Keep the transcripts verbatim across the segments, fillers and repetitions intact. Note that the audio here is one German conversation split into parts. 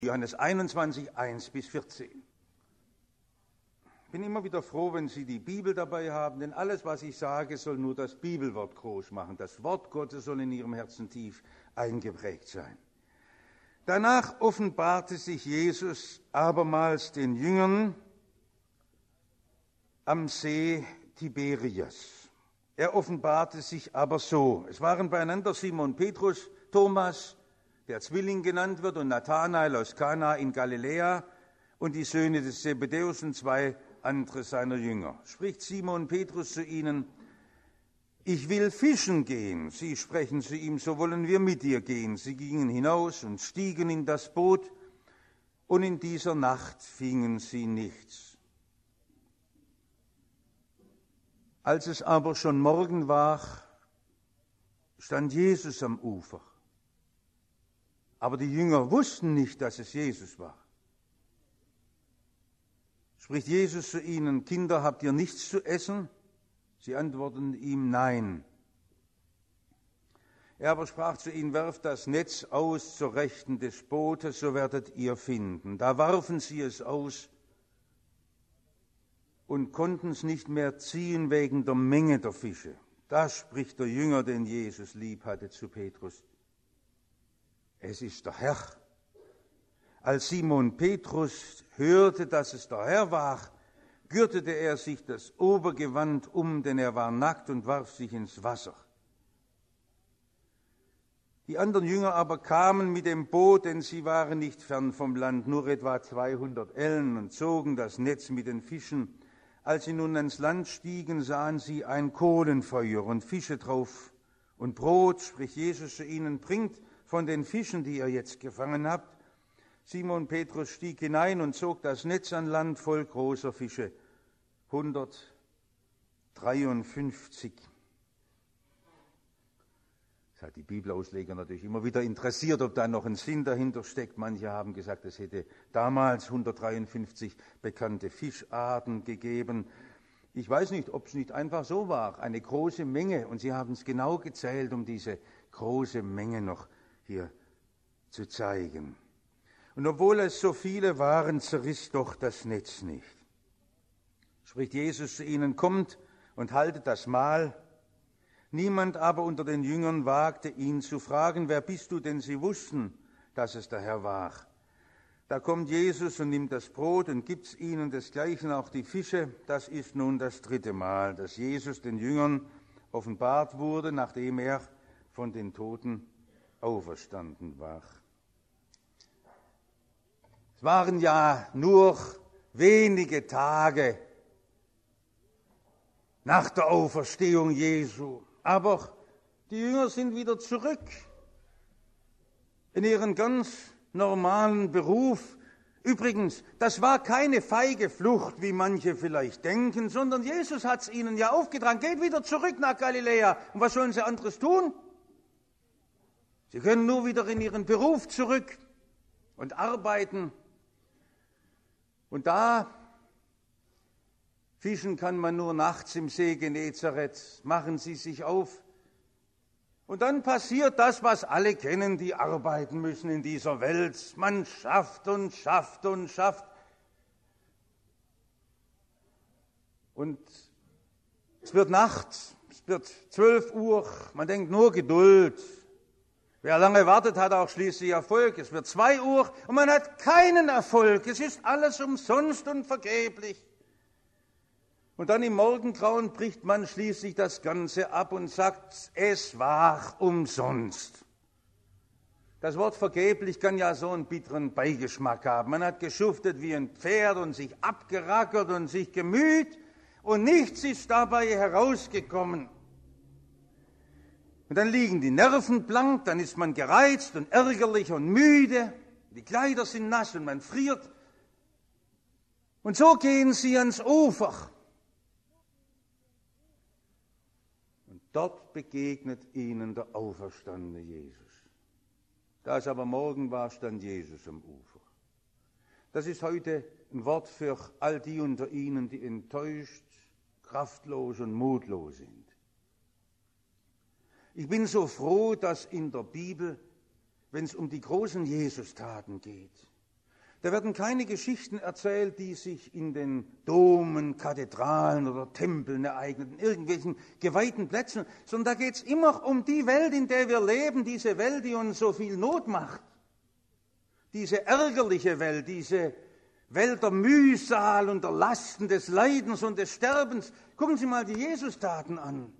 Johannes einundzwanzig, eins bis vierzehn. Ich bin immer wieder froh, wenn Sie die Bibel dabei haben, denn alles, was ich sage, soll nur das Bibelwort groß machen. Das Wort Gottes soll in Ihrem Herzen tief eingeprägt sein. Danach offenbarte sich Jesus abermals den Jüngern am See Tiberias. Er offenbarte sich aber so. Es waren beieinander Simon Petrus, Thomas, der Zwilling genannt wird, und Nathanael aus Kana in Galiläa und die Söhne des Zebedäus und zwei andere seiner Jünger. Spricht Simon Petrus zu ihnen: Ich will fischen gehen. Sie sprechen zu ihm: So wollen wir mit dir gehen. Sie gingen hinaus und stiegen in das Boot, und in dieser Nacht fingen sie nichts. Als es aber schon Morgen war, stand Jesus am Ufer. Aber die Jünger wussten nicht, dass es Jesus war. Spricht Jesus zu ihnen: Kinder, habt ihr nichts zu essen? Sie antworteten ihm: Nein. Er aber sprach zu ihnen: Werft das Netz aus zur Rechten des Bootes, so werdet ihr finden. Da warfen sie es aus und konnten es nicht mehr ziehen wegen der Menge der Fische. Da spricht der Jünger, den Jesus lieb hatte, zu Petrus: Es ist der Herr. Als Simon Petrus hörte, dass es der Herr war, gürtete er sich das Obergewand um, denn er war nackt, und warf sich ins Wasser. Die anderen Jünger aber kamen mit dem Boot, denn sie waren nicht fern vom Land, nur etwa zweihundert Ellen, und zogen das Netz mit den Fischen. Als sie nun ans Land stiegen, sahen sie ein Kohlenfeuer und Fische drauf und Brot. Spricht Jesus zu ihnen: Bringt von den Fischen, die ihr jetzt gefangen habt. Simon Petrus stieg hinein und zog das Netz an Land voll großer Fische, hundertdreiundfünfzig. Das hat die Bibelausleger natürlich immer wieder interessiert, ob da noch ein Sinn dahinter steckt. Manche haben gesagt, es hätte damals hundertdreiundfünfzig bekannte Fischarten gegeben. Ich weiß nicht, ob es nicht einfach so war, eine große Menge, und sie haben es genau gezählt, um diese große Menge noch hier zu zeigen. Und obwohl es so viele waren, zerriss doch das Netz nicht. Spricht Jesus zu ihnen: Kommt und haltet das Mahl. Niemand aber unter den Jüngern wagte, ihn zu fragen: Wer bist du? Denn sie wussten, dass es der Herr war. Da kommt Jesus und nimmt das Brot und gibt's ihnen, desgleichen auch die Fische. Das ist nun das dritte Mal, dass Jesus den Jüngern offenbart wurde, nachdem er von den Toten auferstanden war. Es waren ja nur wenige Tage nach der Auferstehung Jesu, aber die Jünger sind wieder zurück in ihren ganz normalen Beruf. Übrigens, das war keine feige Flucht, wie manche vielleicht denken, sondern Jesus hat es ihnen ja aufgetragen: Geht wieder zurück nach Galiläa. Und was sollen sie anderes tun? Sie können nur wieder in ihren Beruf zurück und arbeiten. Und da fischen kann man nur nachts im See Genezareth. Machen sie sich auf. Und dann passiert das, was alle kennen, die arbeiten müssen in dieser Welt. Man schafft und schafft und schafft. Und es wird Nacht, es wird zwölf Uhr, man denkt nur Geduld. Wer lange wartet, hat auch schließlich Erfolg. Es wird zwei Uhr und man hat keinen Erfolg. Es ist alles umsonst und vergeblich. Und dann im Morgengrauen bricht man schließlich das Ganze ab und sagt: Es war umsonst. Das Wort vergeblich kann ja so einen bitteren Beigeschmack haben. Man hat geschuftet wie ein Pferd und sich abgerackert und sich gemüht und nichts ist dabei herausgekommen. Und dann liegen die Nerven blank, dann ist man gereizt und ärgerlich und müde, die Kleider sind nass und man friert. Und so gehen sie ans Ufer. Und dort begegnet ihnen der auferstandene Jesus. Da es aber Morgen war, stand Jesus am Ufer. Das ist heute ein Wort für all die unter Ihnen, die enttäuscht, kraftlos und mutlos sind. Ich bin so froh, dass in der Bibel, wenn es um die großen Jesus-Taten geht, Da werden keine Geschichten erzählt, die sich in den Domen, Kathedralen oder Tempeln ereignen, in irgendwelchen geweihten Plätzen, sondern da geht es immer um die Welt, in der wir leben, diese Welt, die uns so viel Not macht. Diese ärgerliche Welt, diese Welt der Mühsal und der Lasten, des Leidens und des Sterbens. Gucken Sie mal die Jesus-Taten an.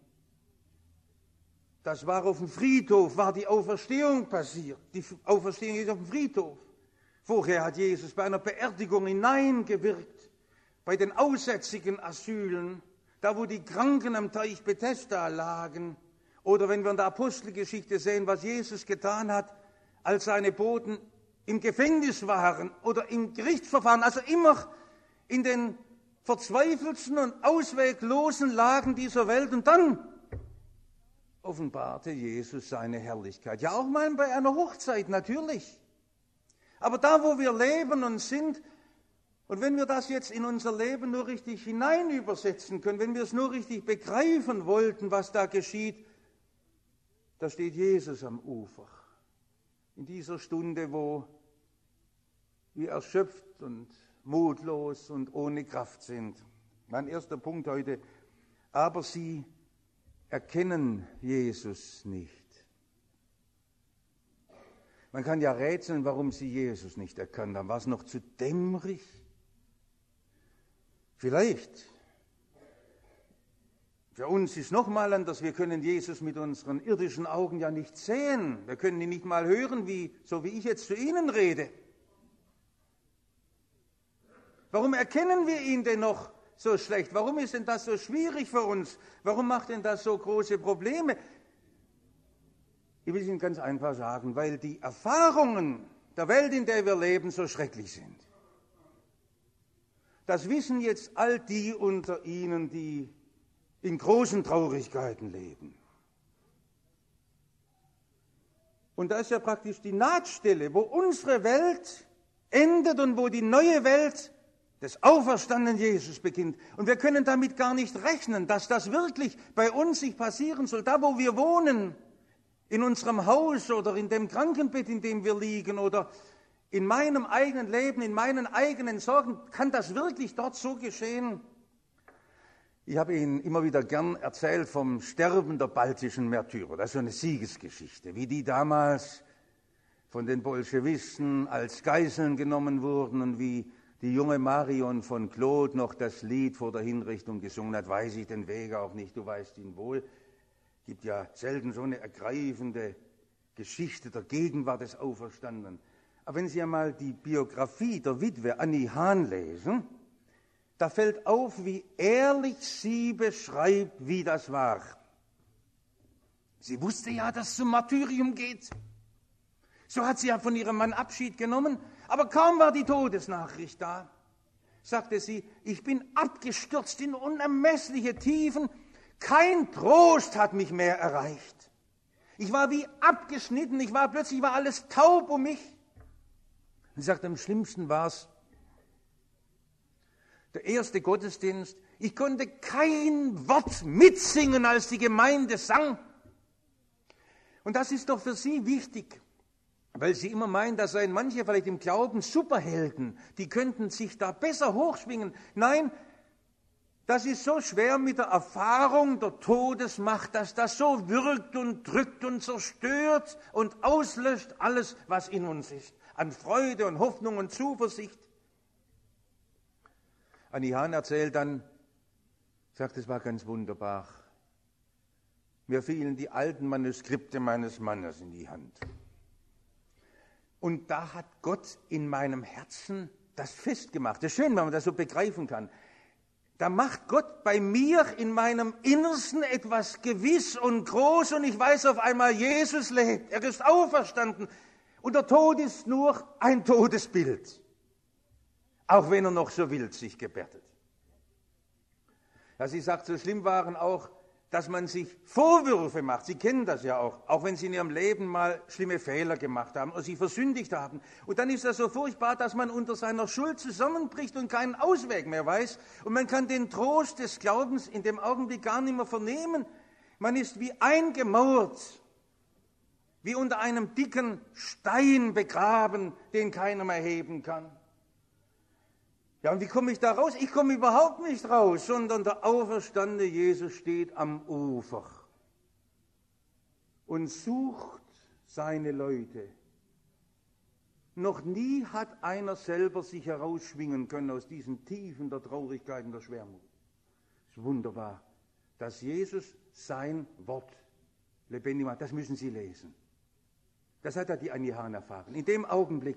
Das war auf dem Friedhof, war die Auferstehung passiert. Die Auferstehung ist auf dem Friedhof. Vorher hat Jesus bei einer Beerdigung hineingewirkt, bei den aussätzigen Asylen, da wo die Kranken am Teich Bethesda lagen, oder wenn wir in der Apostelgeschichte sehen, was Jesus getan hat, als seine Boten im Gefängnis waren oder im Gerichtsverfahren, also immer in den verzweifelten und ausweglosen Lagen dieser Welt. Und dann offenbarte Jesus seine Herrlichkeit. Ja, auch mal bei einer Hochzeit, natürlich. Aber da, wo wir leben und sind, und wenn wir das jetzt in unser Leben nur richtig hinein übersetzen können, wenn wir es nur richtig begreifen wollten, was da geschieht, da steht Jesus am Ufer. In dieser Stunde, wo wir erschöpft und mutlos und ohne Kraft sind. Mein erster Punkt heute, aber sie erkennen Jesus nicht. Man kann ja rätseln, warum sie Jesus nicht erkannt haben. War es noch zu dämmerig? Vielleicht. Für uns ist noch mal anders, wir können Jesus mit unseren irdischen Augen ja nicht sehen. Wir können ihn nicht mal hören, wie, so wie ich jetzt zu Ihnen rede. Warum erkennen wir ihn denn noch so schlecht? Warum ist denn das so schwierig für uns? Warum macht denn das so große Probleme? Ich will es Ihnen ganz einfach sagen, weil die Erfahrungen der Welt, in der wir leben, so schrecklich sind. Das wissen jetzt all die unter Ihnen, die in großen Traurigkeiten leben. Und da ist ja praktisch die Nahtstelle, wo unsere Welt endet und wo die neue Welt des auferstandenen Jesus beginnt. Und wir können damit gar nicht rechnen, dass das wirklich bei uns sich passieren soll. Da, wo wir wohnen, in unserem Haus oder in dem Krankenbett, in dem wir liegen oder in meinem eigenen Leben, in meinen eigenen Sorgen, kann das wirklich dort so geschehen? Ich habe Ihnen immer wieder gern erzählt vom Sterben der baltischen Märtyrer. Das ist so eine Siegesgeschichte, wie die damals von den Bolschewisten als Geiseln genommen wurden und wie die junge Marion von Claude noch das Lied vor der Hinrichtung gesungen hat. Weiß ich den Weg auch nicht, du weißt ihn wohl. Es gibt ja selten so eine ergreifende Geschichte der Gegenwart des Auferstandenen. Aber wenn Sie einmal die Biografie der Witwe Annie Hahn lesen, da fällt auf, wie ehrlich sie beschreibt, wie das war. Sie wusste ja, dass es zum Martyrium geht. So hat sie ja von ihrem Mann Abschied genommen, aber kaum war die Todesnachricht da, sagte sie, ich bin abgestürzt in unermessliche Tiefen, kein Trost hat mich mehr erreicht. Ich war wie abgeschnitten, ich war plötzlich war alles taub um mich. Sie sagte, am schlimmsten war es, der erste Gottesdienst, ich konnte kein Wort mitsingen, als die Gemeinde sang. Und das ist doch für sie wichtig, weil sie immer meinen, da seien manche vielleicht im Glauben Superhelden, die könnten sich da besser hochschwingen. Nein, das ist so schwer mit der Erfahrung der Todesmacht, dass das so wirkt und drückt und zerstört und auslöscht alles, was in uns ist, an Freude und Hoffnung und Zuversicht. Annie Hahn erzählt dann, sagt, es war ganz wunderbar. Mir fielen die alten Manuskripte meines Mannes in die Hand. Und da hat Gott in meinem Herzen das festgemacht. Das ist schön, wenn man das so begreifen kann. Da macht Gott bei mir in meinem Innersten etwas gewiss und groß und ich weiß auf einmal, Jesus lebt, er ist auferstanden. Und der Tod ist nur ein Todesbild. Auch wenn er noch so wild sich gebärdet. Ja, sie sagt, so schlimm waren auch, dass man sich Vorwürfe macht. Sie kennen das ja auch, auch wenn Sie in Ihrem Leben mal schlimme Fehler gemacht haben oder sich versündigt haben. Und dann ist das so furchtbar, dass man unter seiner Schuld zusammenbricht und keinen Ausweg mehr weiß. Und man kann den Trost des Glaubens in dem Augenblick gar nicht mehr vernehmen. Man ist wie eingemauert, wie unter einem dicken Stein begraben, den keiner mehr heben kann. Ja, und wie komme ich da raus? Ich komme überhaupt nicht raus, sondern der auferstandene Jesus steht am Ufer und sucht seine Leute. Noch nie hat einer selber sich herausschwingen können aus diesen Tiefen der Traurigkeit und der Schwermut. Es ist wunderbar, dass Jesus sein Wort lebendig macht. Das müssen Sie lesen. Das hat ja die Annie Hahn erfahren. In dem Augenblick,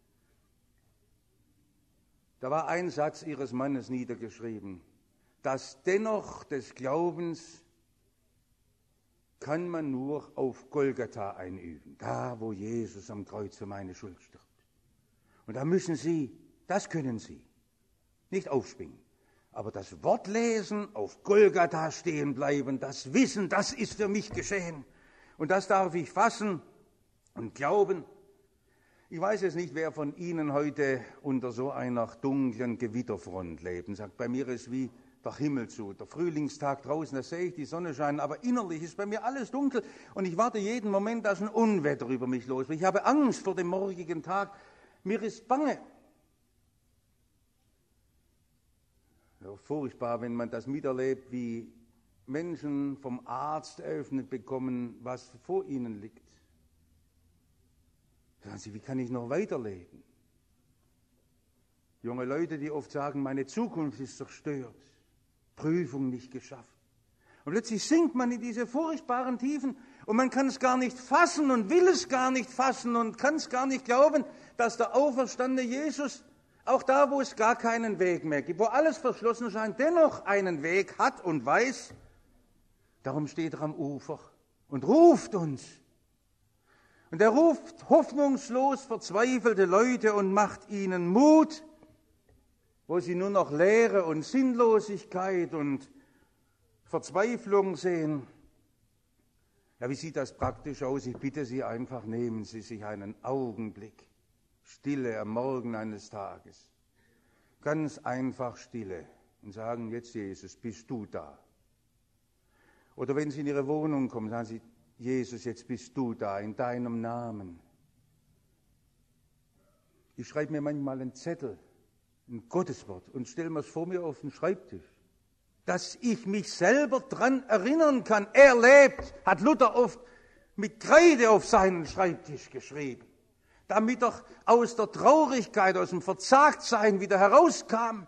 da war ein Satz ihres Mannes niedergeschrieben: Das Dennoch des Glaubens kann man nur auf Golgatha einüben, da wo Jesus am Kreuz für meine Schuld stirbt. Und da müssen Sie, das können Sie, nicht aufspringen, aber das Wort lesen, auf Golgatha stehen bleiben, das Wissen, das ist für mich geschehen. Und das darf ich fassen und glauben. Ich weiß jetzt nicht, wer von Ihnen heute unter so einer dunklen Gewitterfront lebt und sagt, bei mir ist wie der Himmel zu, der Frühlingstag draußen, da sehe ich die Sonne scheinen, aber innerlich ist bei mir alles dunkel und ich warte jeden Moment, dass ein Unwetter über mich los wird. Ich habe Angst vor dem morgigen Tag, mir ist bange. Ja, furchtbar, wenn man das miterlebt, wie Menschen vom Arzt eröffnet bekommen, was vor ihnen liegt. Sagen Sie, wie kann ich noch weiterleben? Junge Leute, die oft sagen, meine Zukunft ist zerstört, Prüfung nicht geschafft. Und plötzlich sinkt man in diese furchtbaren Tiefen und man kann es gar nicht fassen und will es gar nicht fassen und kann es gar nicht glauben, dass der auferstandene Jesus, auch da, wo es gar keinen Weg mehr gibt, wo alles verschlossen scheint, dennoch einen Weg hat und weiß. Darum steht er am Ufer und ruft uns. Und er ruft hoffnungslos verzweifelte Leute und macht ihnen Mut, wo sie nur noch Leere und Sinnlosigkeit und Verzweiflung sehen. Ja, wie sieht das praktisch aus? Ich bitte Sie einfach, nehmen Sie sich einen Augenblick Stille am Morgen eines Tages. Ganz einfach Stille und sagen, jetzt Jesus, bist du da? Oder wenn Sie in Ihre Wohnung kommen, sagen Sie, Jesus, jetzt bist du da, in deinem Namen. Ich schreibe mir manchmal einen Zettel, ein Gotteswort und stelle mir es vor mir auf den Schreibtisch, dass ich mich selber dran erinnern kann. Er lebt, hat Luther oft mit Kreide auf seinen Schreibtisch geschrieben, damit er aus der Traurigkeit, aus dem Verzagtsein wieder herauskam.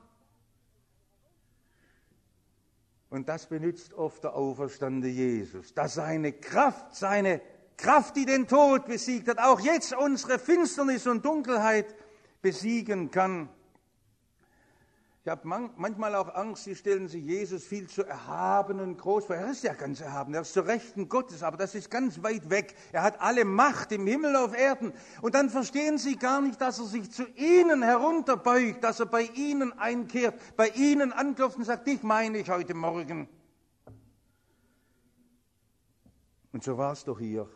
Und das benutzt oft der auferstandene Jesus, dass seine Kraft, seine Kraft, die den Tod besiegt hat, auch jetzt unsere Finsternis und Dunkelheit besiegen kann. Ich habe man, manchmal auch Angst, Sie stellen sich Jesus viel zu erhaben und groß vor. Er ist ja ganz erhaben, er ist zur Rechten Gottes, aber das ist ganz weit weg. Er hat alle Macht im Himmel auf Erden. Und dann verstehen Sie gar nicht, dass er sich zu Ihnen herunterbeugt, dass er bei Ihnen einkehrt, bei Ihnen anklopft und sagt, dich meine ich heute Morgen. Und so war es doch hier.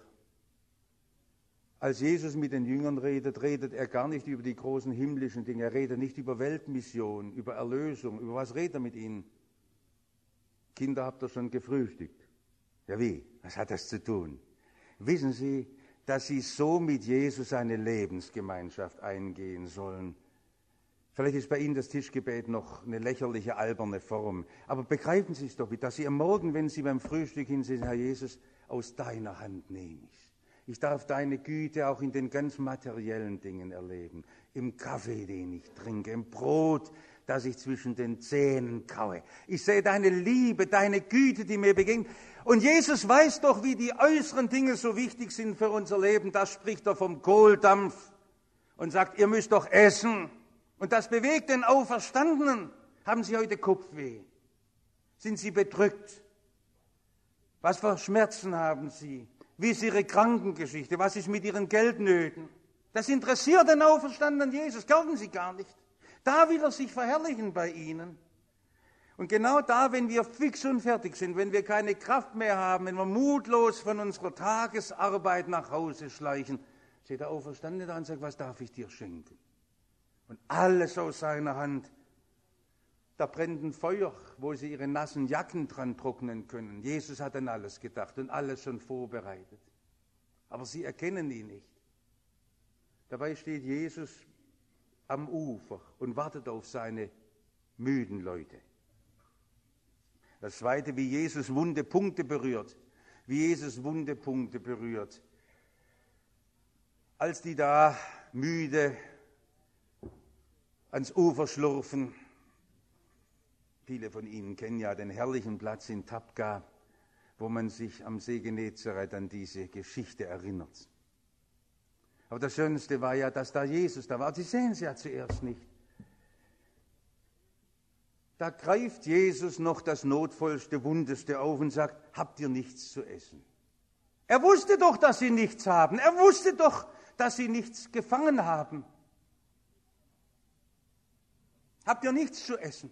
Als Jesus mit den Jüngern redet, redet er gar nicht über die großen himmlischen Dinge. Er redet nicht über Weltmission, über Erlösung. Über was redet er mit ihnen? Kinder, habt ihr schon gefrühstückt? Ja, wie? Was hat das zu tun? Wissen Sie, dass Sie so mit Jesus eine Lebensgemeinschaft eingehen sollen? Vielleicht ist bei Ihnen das Tischgebet noch eine lächerliche, alberne Form. Aber begreifen Sie es doch, dass Sie am Morgen, wenn Sie beim Frühstück hinsehen, Herr Jesus, aus deiner Hand nehme ich. Ich darf deine Güte auch in den ganz materiellen Dingen erleben. Im Kaffee, den ich trinke, im Brot, das ich zwischen den Zähnen kaue. Ich sehe deine Liebe, deine Güte, die mir begegnet. Und Jesus weiß doch, wie die äußeren Dinge so wichtig sind für unser Leben. Das spricht er vom Kohldampf und sagt, ihr müsst doch essen. Und das bewegt den Auferstandenen. Haben Sie heute Kopfweh? Sind Sie bedrückt? Was für Schmerzen haben Sie? Wie ist Ihre Krankengeschichte? Was ist mit Ihren Geldnöten? Das interessiert den auferstandenen Jesus, glauben Sie gar nicht. Da will er sich verherrlichen bei Ihnen. Und genau da, wenn wir fix und fertig sind, wenn wir keine Kraft mehr haben, wenn wir mutlos von unserer Tagesarbeit nach Hause schleichen, steht der Auferstandene da und sagt, was darf ich dir schenken? Und alles aus seiner Hand. Da brennt ein Feuer, wo sie ihre nassen Jacken dran trocknen können. Jesus hat an alles gedacht und alles schon vorbereitet. Aber sie erkennen ihn nicht. Dabei steht Jesus am Ufer und wartet auf seine müden Leute. Das Zweite, wie Jesus wunde Punkte berührt. Wie Jesus wunde Punkte berührt. Als die da müde ans Ufer schlurfen, viele von Ihnen kennen ja den herrlichen Platz in Tabqa, wo man sich am See Genezareth an diese Geschichte erinnert. Aber das Schönste war ja, dass da Jesus da war. Sie sehen es ja zuerst nicht. Da greift Jesus noch das notvollste, wundeste auf und sagt, habt ihr nichts zu essen? Er wusste doch, dass sie nichts haben. Er wusste doch, dass sie nichts gefangen haben. Habt ihr nichts zu essen?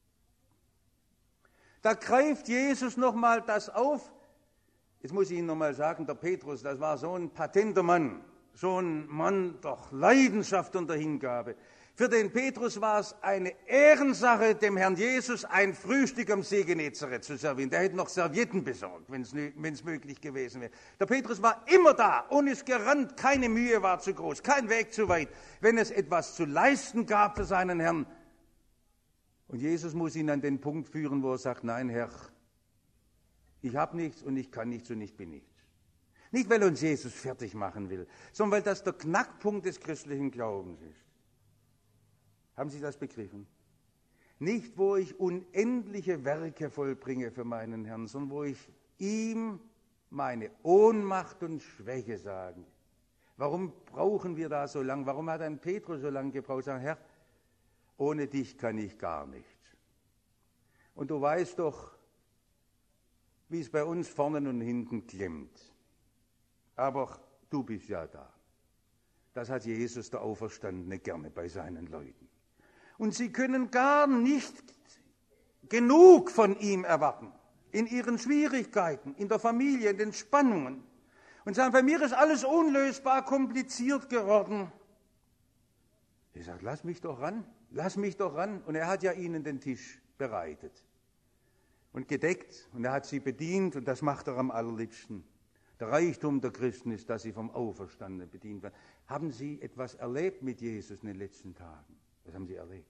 Da greift Jesus nochmal das auf. Jetzt muss ich Ihnen nochmal sagen, der Petrus, das war so ein patenter Mann, so ein Mann der Leidenschaft und der Hingabe. Für den Petrus war es eine Ehrensache, dem Herrn Jesus ein Frühstück am See Genezareth zu servieren. Der hätte noch Servietten besorgt, wenn es möglich gewesen wäre. Der Petrus war immer da und ist gerannt. Keine Mühe war zu groß, kein Weg zu weit, wenn es etwas zu leisten gab für seinen Herrn. Und Jesus muss ihn an den Punkt führen, wo er sagt, nein, Herr, ich habe nichts und ich kann nichts und ich bin nichts. Nicht, weil uns Jesus fertig machen will, sondern weil das der Knackpunkt des christlichen Glaubens ist. Haben Sie das begriffen? Nicht, wo ich unendliche Werke vollbringe für meinen Herrn, sondern wo ich ihm meine Ohnmacht und Schwäche sage. Warum brauchen wir da so lange? Warum hat ein Petrus so lange gebraucht? Sagen, Herr, ohne dich kann ich gar nichts. Und du weißt doch, wie es bei uns vorne und hinten klemmt. Aber du bist ja da. Das hat Jesus, der Auferstandene, gerne bei seinen Leuten. Und sie können gar nicht genug von ihm erwarten. In ihren Schwierigkeiten, in der Familie, in den Spannungen. Und sagen, bei mir ist alles unlösbar kompliziert geworden. Er sagt, lass mich doch ran, lass mich doch ran. Und er hat ja ihnen den Tisch bereitet und gedeckt. Und er hat sie bedient und das macht er am allerliebsten. Der Reichtum der Christen ist, dass sie vom Auferstandenen bedient werden. Haben Sie etwas erlebt mit Jesus in den letzten Tagen? Was haben Sie erlebt?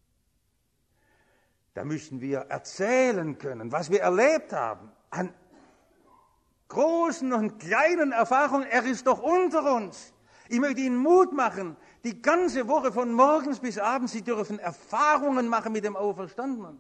Da müssen wir erzählen können, was wir erlebt haben. An großen und kleinen Erfahrungen. Er ist doch unter uns. Ich möchte Ihnen Mut machen. Die ganze Woche von morgens bis abends, Sie dürfen Erfahrungen machen mit dem Auferstandenen.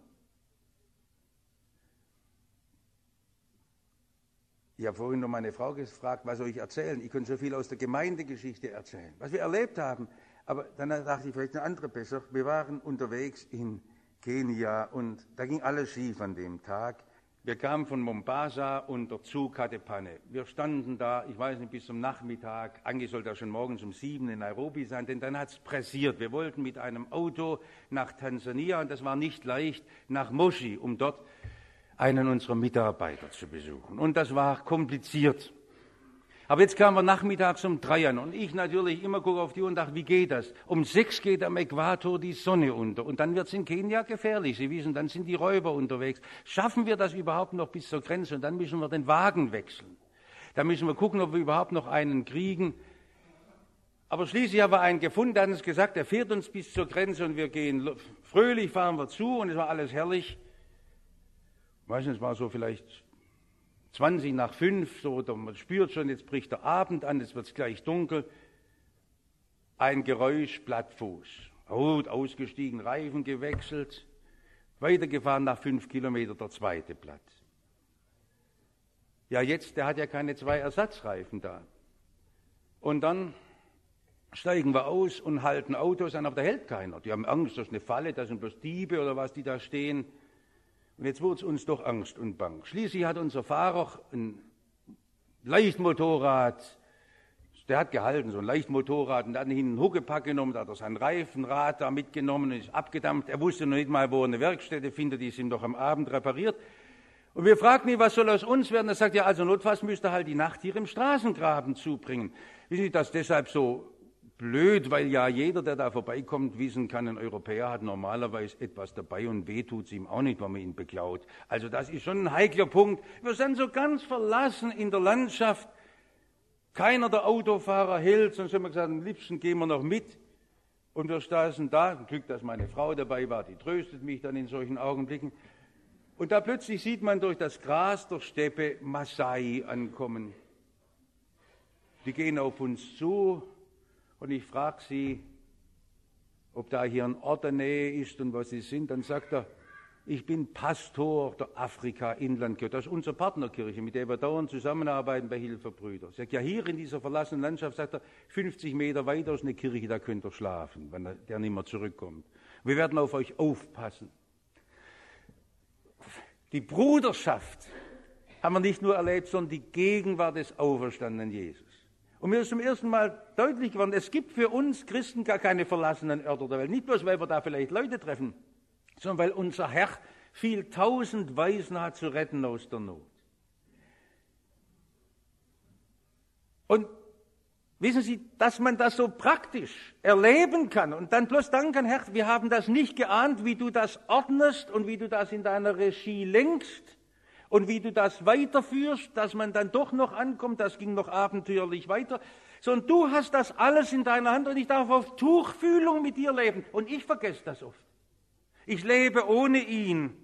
Ich habe vorhin noch meine Frau gefragt, was soll ich erzählen? Ich könnte so viel aus der Gemeindegeschichte erzählen, was wir erlebt haben. Aber dann dachte ich, vielleicht eine andere besser. Wir waren unterwegs in Kenia und da ging alles schief an dem Tag. Wir kamen von Mombasa und der Zug hatte Panne. Wir standen da, ich weiß nicht, bis zum Nachmittag. Eigentlich sollte er schon morgens um sieben in Nairobi sein, denn dann hat es pressiert. Wir wollten mit einem Auto nach Tansania und das war nicht leicht, nach Moshi, um dort einen unserer Mitarbeiter zu besuchen. Und das war kompliziert. Aber jetzt kamen wir nachmittags um drei an und ich natürlich immer gucke auf die Uhr und dachte, wie geht das? Um sechs geht am Äquator die Sonne unter und dann wird es in Kenia gefährlich. Sie wissen, dann sind die Räuber unterwegs. Schaffen wir das überhaupt noch bis zur Grenze? Und dann müssen wir den Wagen wechseln. Dann müssen wir gucken, ob wir überhaupt noch einen kriegen. Aber schließlich haben wir einen gefunden, der hat uns gesagt, er fährt uns bis zur Grenze und wir gehen fröhlich, fahren wir zu und es war alles herrlich. Ich weiß nicht, es war so vielleicht zwanzig nach fünf, so, oder man spürt schon, jetzt bricht der Abend an, jetzt wird es gleich dunkel. Ein Geräusch, Plattfuß. Rot ausgestiegen, Reifen gewechselt, weitergefahren nach fünf Kilometern, der zweite Platt. Ja, jetzt, der hat ja keine zwei Ersatzreifen da. Und dann steigen wir aus und halten Autos an, aber da hält keiner. Die haben Angst, das ist eine Falle, das sind bloß Diebe oder was, die da stehen. Und jetzt wurde es uns doch Angst und Bang. Schließlich hat unser Fahrer ein Leichtmotorrad, der hat gehalten, so ein Leichtmotorrad, und hat ihn einen Huckepack genommen, da hat er sein Reifenrad da mitgenommen und ist abgedampft. Er wusste noch nicht mal, wo er eine Werkstätte findet, die ist ihm doch am Abend repariert. Und wir fragten ihn, was soll aus uns werden? Er sagt, ja, also notfalls müsste er halt die Nacht hier im Straßengraben zubringen. Wissen Sie, das deshalb so blöd, weil ja jeder, der da vorbeikommt, wissen kann, ein Europäer hat normalerweise etwas dabei und weh tut es ihm auch nicht, wenn man ihn beklaut. Also das ist schon ein heikler Punkt. Wir sind so ganz verlassen in der Landschaft. Keiner der Autofahrer hält, sonst haben wir gesagt, am liebsten gehen wir noch mit. Und wir saßen da, Glück, dass meine Frau dabei war, die tröstet mich dann in solchen Augenblicken. Und da plötzlich sieht man durch das Gras der Steppe Masai ankommen. Die gehen auf uns zu und ich frage sie, ob da hier ein Ort in der Nähe ist und was sie sind. Dann sagt er, ich bin Pastor der Afrika-Inlandkirche. Das ist unsere Partnerkirche, mit der wir dauernd zusammenarbeiten bei Hilferbrüder. Er sagt, ja, hier in dieser verlassenen Landschaft, sagt er, fünfzig Meter weiter ist eine Kirche, da könnt ihr schlafen, wenn der nicht mehr zurückkommt. Wir werden auf euch aufpassen. Die Bruderschaft haben wir nicht nur erlebt, sondern die Gegenwart des auferstandenen Jesus. Und mir ist zum ersten Mal deutlich geworden, es gibt für uns Christen gar keine verlassenen Örter der Welt. Nicht bloß, weil wir da vielleicht Leute treffen, sondern weil unser Herr viel tausend Weisen hat zu retten aus der Not. Und wissen Sie, dass man das so praktisch erleben kann und dann bloß danken, Herr, wir haben das nicht geahnt, wie du das ordnest und wie du das in deiner Regie lenkst und wie du das weiterführst, dass man dann doch noch ankommt, das ging noch abenteuerlich weiter, sondern du hast das alles in deiner Hand und ich darf auf Tuchfühlung mit dir leben und ich vergesse das oft. Ich lebe ohne ihn.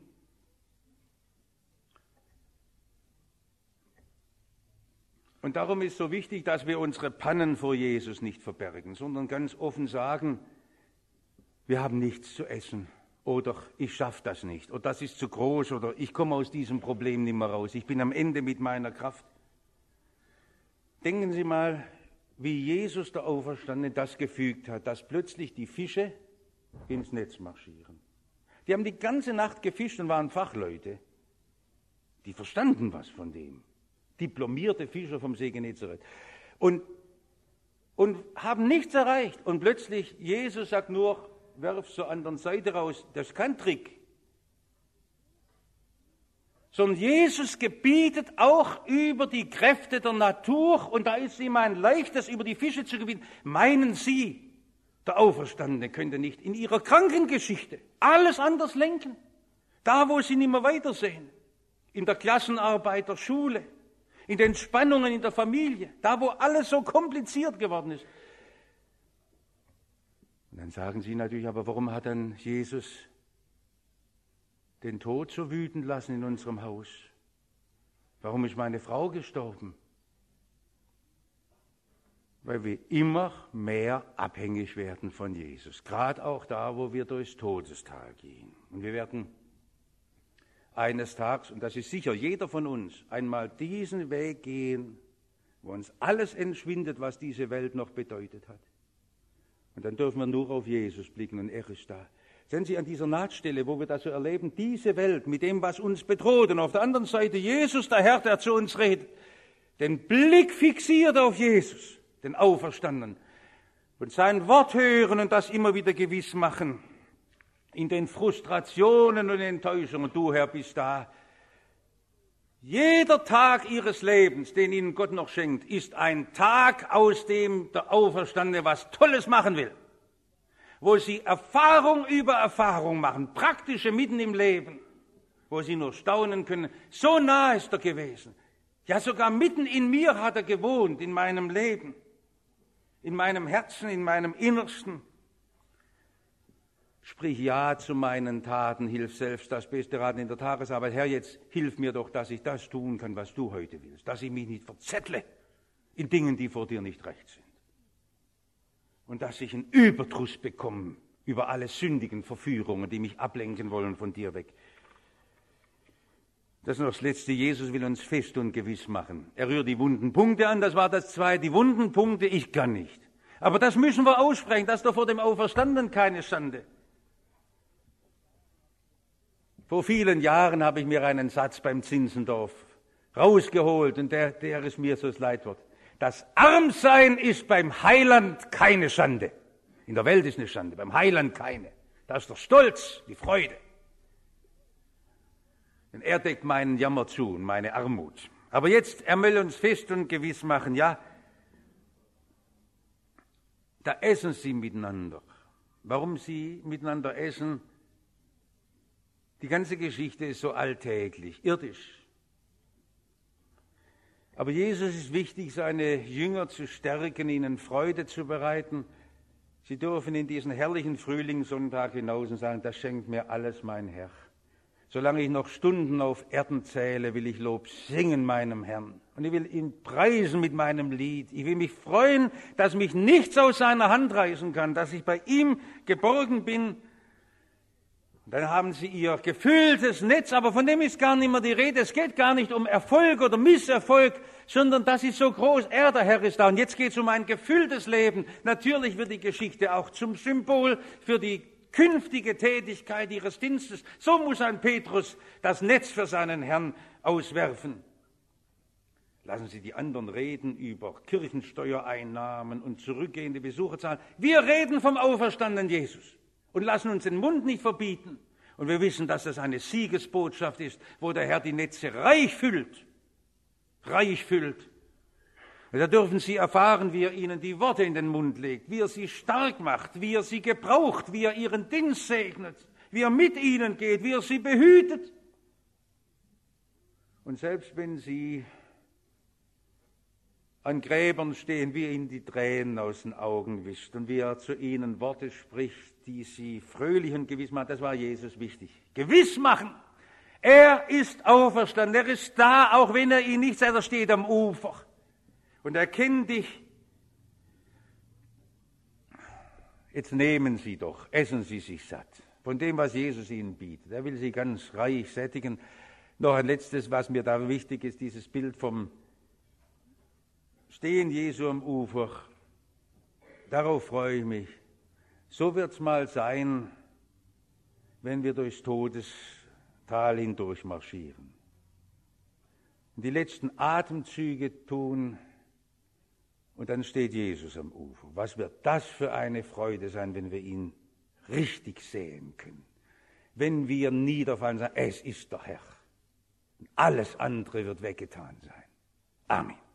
Und darum ist so wichtig, dass wir unsere Pannen vor Jesus nicht verbergen, sondern ganz offen sagen, wir haben nichts zu essen oder ich schaffe das nicht oder das ist zu groß oder ich komme aus diesem Problem nicht mehr raus, ich bin am Ende mit meiner Kraft. Denken Sie mal, wie Jesus der Auferstandene das gefügt hat, dass plötzlich die Fische ins Netz marschieren. Die haben die ganze Nacht gefischt und waren Fachleute. Die verstanden was von dem. Diplomierte Fischer vom See Genezareth. Und, und haben nichts erreicht. Und plötzlich, Jesus sagt nur, werf zur anderen Seite raus. Das ist kein Trick. Sondern Jesus gebietet auch über die Kräfte der Natur, und da ist ihm ein leichtes, über die Fische zu gebieten. Meinen Sie, der Auferstandene könnte nicht in ihrer Krankengeschichte alles anders lenken. Da, wo sie nicht mehr weitersehen. In der Klassenarbeit der Schule. In den Spannungen in der Familie. Da, wo alles so kompliziert geworden ist. Und dann sagen Sie natürlich, aber warum hat dann Jesus den Tod so wüten lassen in unserem Haus? Warum ist meine Frau gestorben? Weil wir immer mehr abhängig werden von Jesus. Gerade auch da, wo wir durchs Todestal gehen. Und wir werden eines Tages, und das ist sicher jeder von uns, einmal diesen Weg gehen, wo uns alles entschwindet, was diese Welt noch bedeutet hat. Und dann dürfen wir nur auf Jesus blicken und er ist da. Sehen Sie, an dieser Nahtstelle, wo wir das so erleben, diese Welt mit dem, was uns bedroht, und auf der anderen Seite Jesus, der Herr, der zu uns redet, den Blick fixiert auf Jesus, den Auferstandenen, und sein Wort hören und das immer wieder gewiss machen, in den Frustrationen und Enttäuschungen, du Herr bist da. Jeder Tag Ihres Lebens, den Ihnen Gott noch schenkt, ist ein Tag, aus dem der Auferstandene was Tolles machen will. Wo Sie Erfahrung über Erfahrung machen, praktische mitten im Leben, wo Sie nur staunen können, so nah ist er gewesen. Ja, sogar mitten in mir hat er gewohnt, in meinem Leben, in meinem Herzen, in meinem Innersten. Sprich ja zu meinen Taten, hilf selbst das beste Raten in der Tagesarbeit. Herr, jetzt hilf mir doch, dass ich das tun kann, was du heute willst, dass ich mich nicht verzettle in Dingen, die vor dir nicht recht sind. Und dass ich einen Überdruss bekomme über alle sündigen Verführungen, die mich ablenken wollen von dir weg. Das ist noch das Letzte. Jesus will uns fest und gewiss machen. Er rührt die wunden Punkte an, das war das Zweite. Die wunden Punkte, ich kann nicht. Aber das müssen wir aussprechen, das ist doch vor dem Auferstandenen keine Schande. Vor vielen Jahren habe ich mir einen Satz beim Zinzendorf rausgeholt und der, der ist mir so das Leitwort. Das Armsein ist beim Heiland keine Schande. In der Welt ist eine Schande, beim Heiland keine. Da ist der Stolz, die Freude. Denn er deckt meinen Jammer zu und meine Armut. Aber jetzt, er will uns fest und gewiss machen, ja, da essen sie miteinander. Warum sie miteinander essen? Die ganze Geschichte ist so alltäglich, irdisch. Aber Jesus ist wichtig, seine Jünger zu stärken, ihnen Freude zu bereiten. Sie dürfen in diesen herrlichen Frühlingssonntag hinaus und sagen, das schenkt mir alles mein Herr. Solange ich noch Stunden auf Erden zähle, will ich Lob singen meinem Herrn. Und ich will ihn preisen mit meinem Lied. Ich will mich freuen, dass mich nichts aus seiner Hand reißen kann, dass ich bei ihm geborgen bin. Und dann haben sie ihr gefülltes Netz, aber von dem ist gar nicht mehr die Rede. Es geht gar nicht um Erfolg oder Misserfolg, sondern das ist so groß. Er, der Herr, ist da. Und jetzt geht es um ein gefülltes Leben. Natürlich wird die Geschichte auch zum Symbol für die künftige Tätigkeit ihres Dienstes. So muss ein Petrus das Netz für seinen Herrn auswerfen. Lassen Sie die anderen reden über Kirchensteuereinnahmen und zurückgehende Besucherzahlen. Wir reden vom auferstandenen Jesus und lassen uns den Mund nicht verbieten. Und wir wissen, dass das eine Siegesbotschaft ist, wo der Herr die Netze reich füllt. Reich füllt. Und da dürfen Sie erfahren, wie er ihnen die Worte in den Mund legt, wie er sie stark macht, wie er sie gebraucht, wie er ihren Dienst segnet, wie er mit ihnen geht, wie er sie behütet. Und selbst wenn Sie an Gräbern stehen, wie er ihnen die Tränen aus den Augen wischt und wie er zu ihnen Worte spricht, die sie fröhlich und gewiss machen, das war Jesus wichtig. Gewiss machen. Er ist auferstanden, er ist da, auch wenn er ihn nicht sagt, er steht am Ufer. Und er kennt dich. Jetzt nehmen Sie doch, essen Sie sich satt von dem, was Jesus Ihnen bietet. Er will Sie ganz reich sättigen. Noch ein letztes, was mir da wichtig ist, dieses Bild vom Stehen Jesu am Ufer. Darauf freue ich mich. So wird es mal sein, wenn wir durchs Todestal hindurch marschieren. Und die letzten Atemzüge tun. Und dann steht Jesus am Ufer. Was wird das für eine Freude sein, wenn wir ihn richtig sehen können? Wenn wir niederfallen und sagen, es ist der Herr. Und alles andere wird weggetan sein. Amen.